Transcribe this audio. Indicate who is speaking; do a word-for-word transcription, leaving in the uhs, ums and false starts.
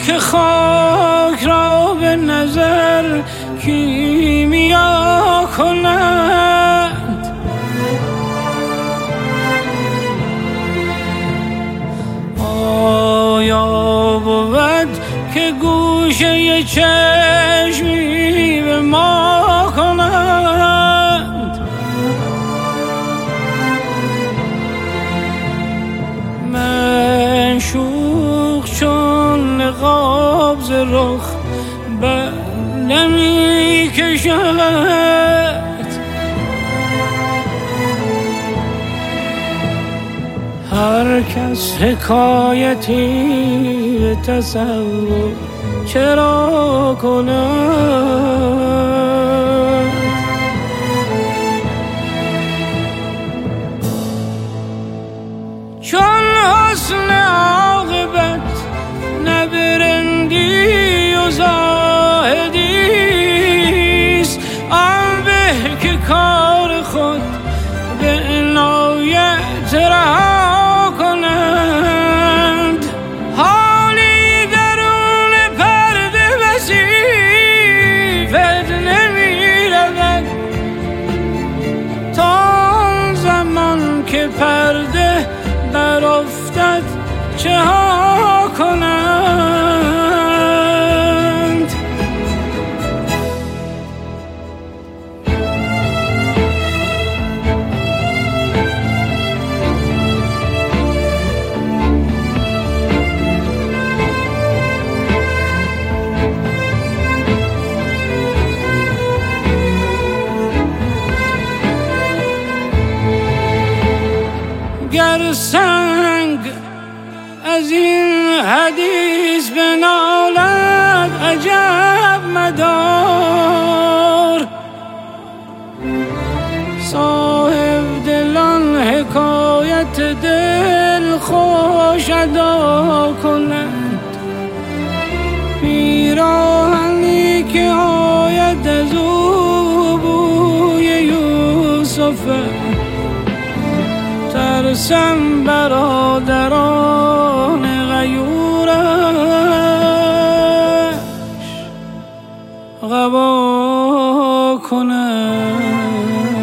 Speaker 1: که خاک را به نظر کیمیا کنند. آیا بود که گوشه چشمی به ما کنند؟ من شوخ چون نقاب ز رخ بر نمی کشد. هر کس حکایتی به تصور چرا کند؟ چون حسن عاقبت نه برندی و زاهدیست، آن به که کار خود به عنایت رها کنند. حالی درون پرده بسی فتنه می رود، تا آن زمان که پرده برافتد چه ها کنند؟ گر سنگ از این حدیث بنالد عجب مدار. صاحب دلان حکایت دل خوش ادا کنند. پیراهنی که آید از او بوی یوسفه، ترسم برادران غیورش قبا کنند.